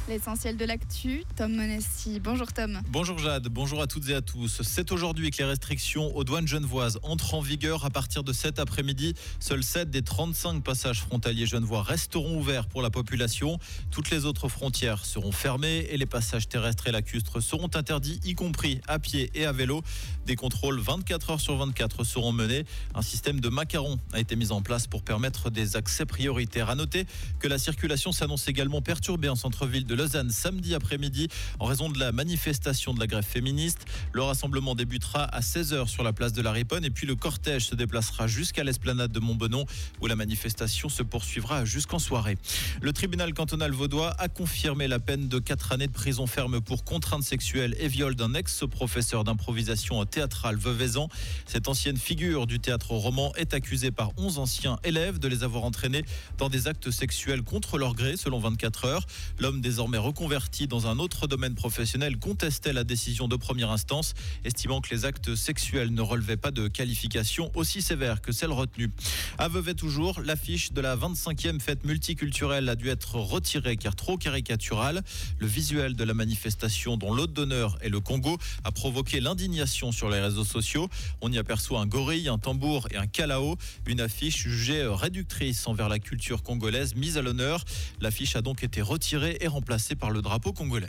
L'essentiel de l'actu, Tom Monesti. Bonjour Tom. Bonjour Jade, bonjour à toutes et à tous. C'est aujourd'hui que les restrictions aux douanes genevoises entrent en vigueur à partir de cet après-midi. Seuls 7 des 35 passages frontaliers genevois resteront ouverts pour la population. Toutes les autres frontières seront fermées et les passages terrestres et lacustres seront interdits, y compris à pied et à vélo. Des contrôles 24 heures sur 24 seront menés. Un système de macarons a été mis en place pour permettre des accès prioritaires. À noter que la circulation s'annonce également perturbée en centre-ville de Lausanne samedi après-midi en raison de la manifestation de la grève féministe. Le rassemblement débutera à 16h sur la place de la Riponne et puis le cortège se déplacera jusqu'à l'esplanade de Montbenon où la manifestation se poursuivra jusqu'en soirée. Le tribunal cantonal vaudois a confirmé la peine de 4 années de prison ferme pour contrainte sexuelle et viol d'un ex-professeur d'improvisation théâtrale veuvezan. Cette ancienne figure du théâtre roman est accusée par 11 anciens élèves de les avoir entraînés dans des actes sexuels contre leur gré selon 24 heures. L'homme désormais reconverti dans un autre domaine professionnel contestait la décision de première instance, estimant que les actes sexuels ne relevaient pas de qualification aussi sévère que celle retenue. À Vevey toujours, l'affiche de la 25e fête multiculturelle a dû être retirée car trop caricaturale. Le visuel de la manifestation dont l'hôte d'honneur est le Congo a provoqué l'indignation sur les réseaux sociaux. On y aperçoit un gorille, un tambour et un kalao. Une affiche jugée réductrice envers la culture congolaise mise à l'honneur. L'affiche a donc été retirée et remplacée par le drapeau congolais.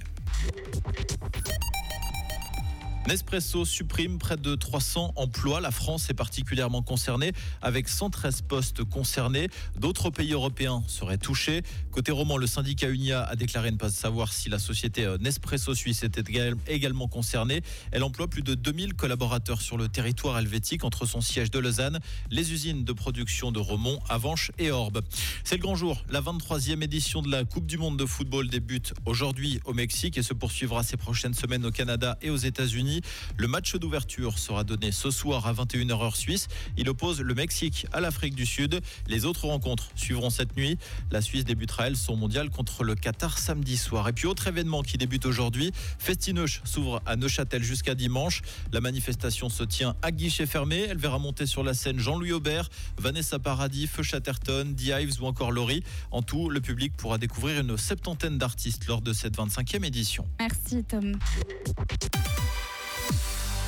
Nespresso supprime près de 300 emplois. La France est particulièrement concernée avec 113 postes concernés. D'autres pays européens seraient touchés. Côté roman, le syndicat Unia a déclaré ne pas savoir si la société Nespresso Suisse était également concernée. Elle emploie plus de 2000 collaborateurs sur le territoire helvétique entre son siège de Lausanne, les usines de production de Romont, Avenches et Orbe. C'est le grand jour. La 23e édition de la Coupe du Monde de football débute aujourd'hui au Mexique et se poursuivra ces prochaines semaines au Canada et aux États-Unis. Le match d'ouverture sera donné ce soir à 21h heure suisse. Il oppose le Mexique à l'Afrique du Sud. Les autres rencontres suivront cette nuit. La Suisse débutera, elle, son mondial contre le Qatar samedi soir. Et puis autre événement qui débute aujourd'hui, Festineuch s'ouvre à Neuchâtel jusqu'à dimanche. La manifestation se tient à guichet fermé. Elle verra monter sur la scène Jean-Louis Aubert, Vanessa Paradis, Feu Chatterton, The Hives ou encore Laurie. En tout, le public pourra découvrir une 70aine d'artistes lors de cette 25e édition. Merci Tom.